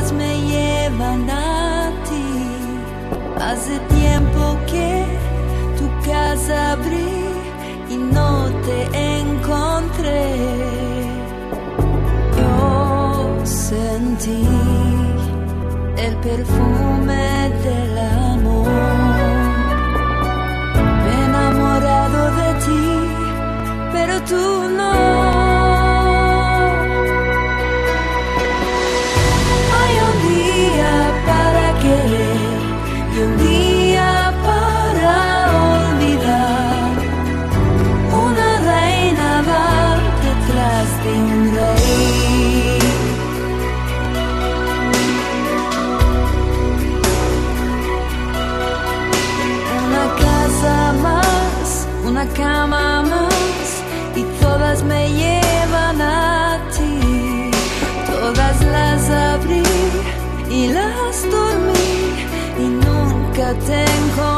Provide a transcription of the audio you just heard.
todas me llevan a ti. Hace tiempo que tu casa abrí y no te encontré. Yo sentí el perfume del amor. Me he enamorado de ti, pero tú no. Hay un día para querer y un día para olvidar. Una reina va detrás de un rey. Una casa más, una cama más, y todas me llevan a ti. Todas las abrí y las dormí y nunca te encontré.